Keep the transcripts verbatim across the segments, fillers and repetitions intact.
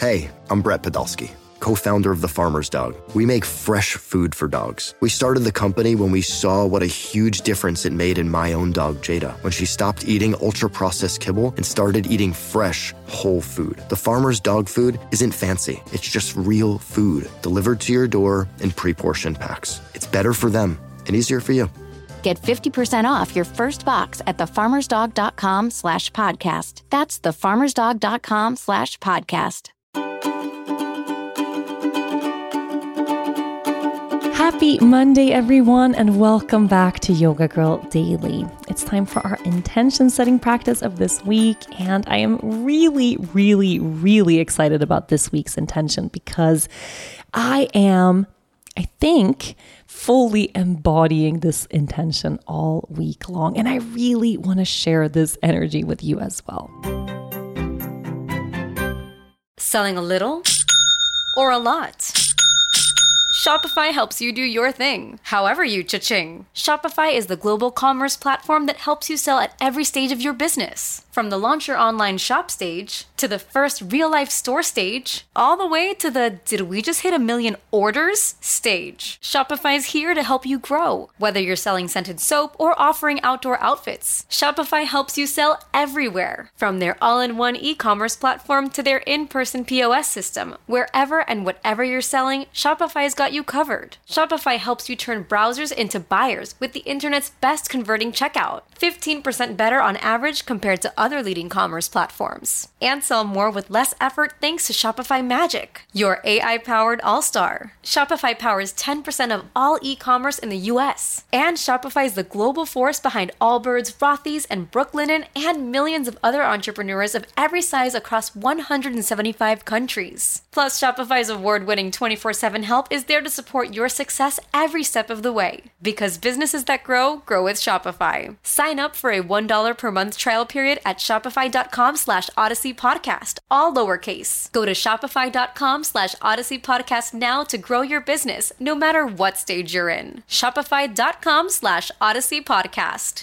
Hey, I'm Brett Podolsky, co-founder of The Farmer's Dog. We make fresh food for dogs. We started the company when we saw what a huge difference it made in my own dog, Jada, when she stopped eating ultra-processed kibble and started eating fresh, whole food. The Farmer's Dog food isn't fancy. It's just real food delivered to your door in pre-portioned packs. It's better for them and easier for you. Get fifty percent off your first box at thefarmersdog.com slash podcast. That's thefarmersdog.com slash podcast. Happy Monday, everyone, and welcome back to Yoga Girl Daily. It's time for our intention setting practice of this week, and I am really, really, really excited about this week's intention because I am, I think, fully embodying this intention all week long, and I really want to share this energy with you as well. Selling a little or a lot? Shopify helps you do your thing, however you cha-ching. Shopify is the global commerce platform that helps you sell at every stage of your business. From the launch your online shop stage, to the first real-life store stage, all the way to the did we just hit a million orders stage. Shopify's here to help you grow. Whether you're selling scented soap or offering outdoor outfits, Shopify helps you sell everywhere. From their all-in-one e-commerce platform to their in-person P O S system, wherever and whatever you're selling, Shopify's got you covered. Shopify helps you turn browsers into buyers with the internet's best converting checkout. fifteen percent better on average compared to other leading commerce platforms. And sell more with less effort thanks to Shopify Magic, your A I-powered all-star. Shopify powers ten percent of all e-commerce in the U S. And Shopify is the global force behind Allbirds, Rothy's, and Brooklinen, and millions of other entrepreneurs of every size across one hundred seventy-five countries. Plus, Shopify's award-winning twenty-four seven help is there to support your success every step of the way. Because businesses that grow, grow with Shopify. Sign up for a one dollar per month trial period at shopify.com slash Odyssey Podcast, all lowercase. Go to shopify.com slash Odyssey Podcast now to grow your business, no matter what stage you're in. Shopify.com slash Odyssey Podcast.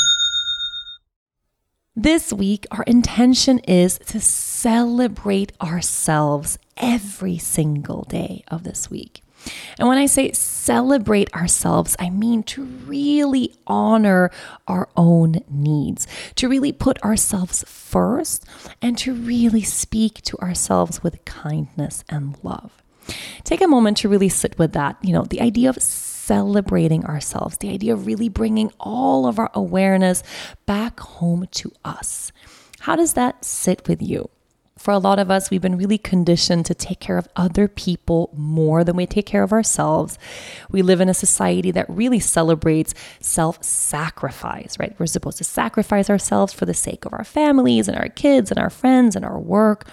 This week, our intention is to celebrate ourselves every single day of this week. And when I say celebrate ourselves, I mean to really honor our own needs, to really put ourselves first, and to really speak to ourselves with kindness and love. Take a moment to really sit with that. You know, the idea of celebrating ourselves, the idea of really bringing all of our awareness back home to us. How does that sit with you? For a lot of us, we've been really conditioned to take care of other people more than we take care of ourselves. We live in a society that really celebrates self-sacrifice, right? We're supposed to sacrifice ourselves for the sake of our families and our kids and our friends and our work.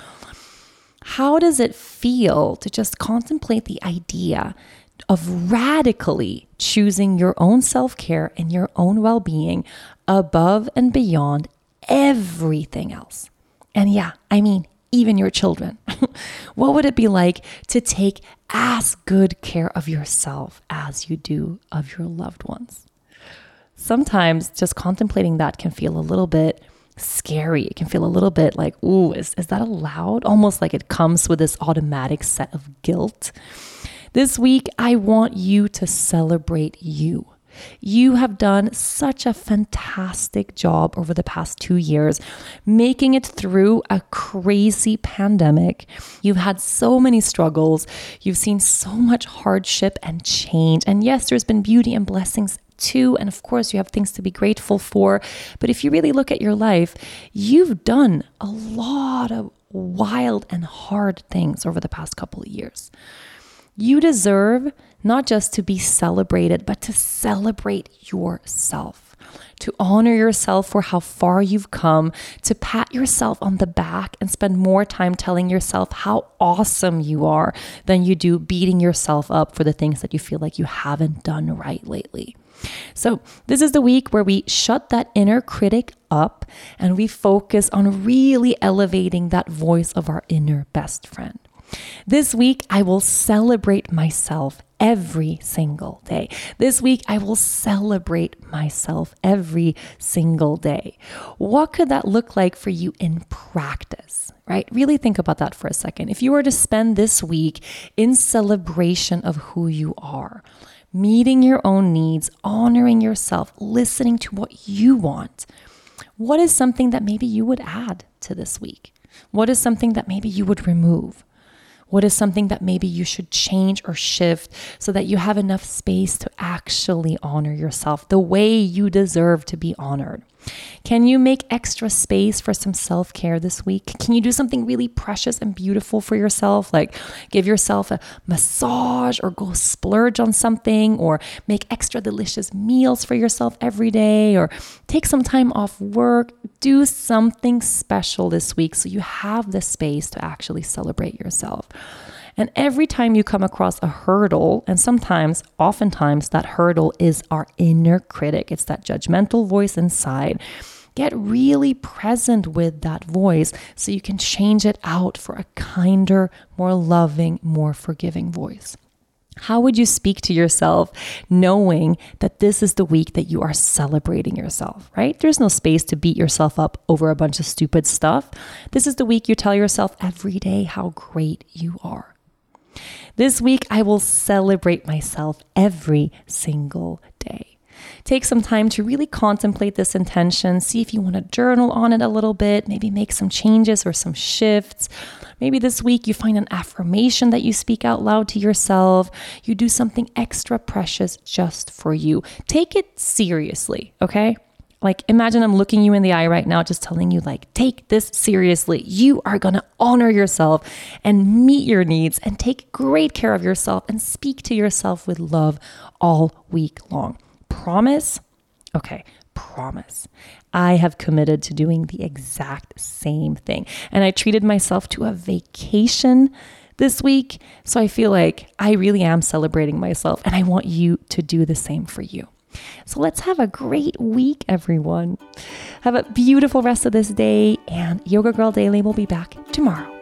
How does it feel to just contemplate the idea of radically choosing your own self-care and your own well-being above and beyond everything else? And yeah, I mean, even your children. What would it be like to take as good care of yourself as you do of your loved ones? Sometimes just contemplating that can feel a little bit scary. It can feel a little bit like, ooh, is, is that allowed? Almost like it comes with this automatic set of guilt. This week, I want you to celebrate you. You have done such a fantastic job over the past two years, making it through a crazy pandemic. You've had so many struggles. You've seen so much hardship and change. And yes, there's been beauty and blessings too. And of course, you have things to be grateful for. But if you really look at your life, you've done a lot of wild and hard things over the past couple of years. You deserve not just to be celebrated, but to celebrate yourself, to honor yourself for how far you've come, to pat yourself on the back and spend more time telling yourself how awesome you are than you do beating yourself up for the things that you feel like you haven't done right lately. So this is the week where we shut that inner critic up and we focus on really elevating that voice of our inner best friend. This week, I will celebrate myself every single day. This week, I will celebrate myself every single day. What could that look like for you in practice, right? Really think about that for a second. If you were to spend this week in celebration of who you are, meeting your own needs, honoring yourself, listening to what you want, what is something that maybe you would add to this week? What is something that maybe you would remove? What is something that maybe you should change or shift so that you have enough space to actually honor yourself the way you deserve to be honored? Can you make extra space for some self-care this week? Can you do something really precious and beautiful for yourself? Like give yourself a massage or go splurge on something, or make extra delicious meals for yourself every day, or take some time off work. Do something special this week so you have the space to actually celebrate yourself. And every time you come across a hurdle, and sometimes, oftentimes, that hurdle is our inner critic. It's that judgmental voice inside. Get really present with that voice so you can change it out for a kinder, more loving, more forgiving voice. How would you speak to yourself knowing that this is the week that you are celebrating yourself, right? There's no space to beat yourself up over a bunch of stupid stuff. This is the week you tell yourself every day how great you are. This week, I will celebrate myself every single day. Take some time to really contemplate this intention. See if you want to journal on it a little bit, maybe make some changes or some shifts. Maybe this week you find an affirmation that you speak out loud to yourself. You do something extra precious just for you. Take it seriously, okay? Like, imagine I'm looking you in the eye right now, just telling you, like, take this seriously. You are going to honor yourself and meet your needs and take great care of yourself and speak to yourself with love all week long. Promise? Okay, promise. I have committed to doing the exact same thing. And I treated myself to a vacation this week. So I feel like I really am celebrating myself, and I want you to do the same for you. So let's have a great week, everyone. Have a beautiful rest of this day, and Yoga Girl Daily will be back tomorrow.